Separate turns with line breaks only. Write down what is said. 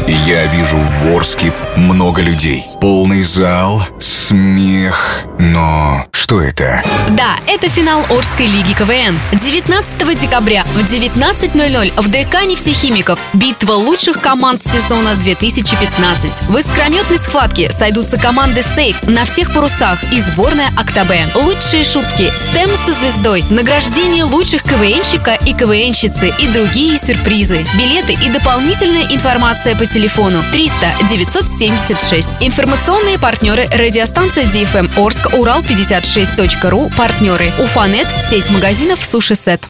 Я вижу в Орске много людей. Полный зал, смех. Но что это?
Да, это финал Орской лиги КВН. 19 декабря в 19:00 в ДК «Нефтехимиков» битва лучших команд сезона 2015. В искрометной схватке сойдутся команды «Сейф» на всех парусах и сборная «Актобе». Лучшие шутки, стем со звездой, награждение лучших КВНщика и КВНщицы и другие сюрпризы. Билеты и дополнительная информация по телефону 300 976. Информационные партнеры: радиостанция DFM Орск, Урал56.ру, партнеры Уфанет, сеть магазинов Суши Сет.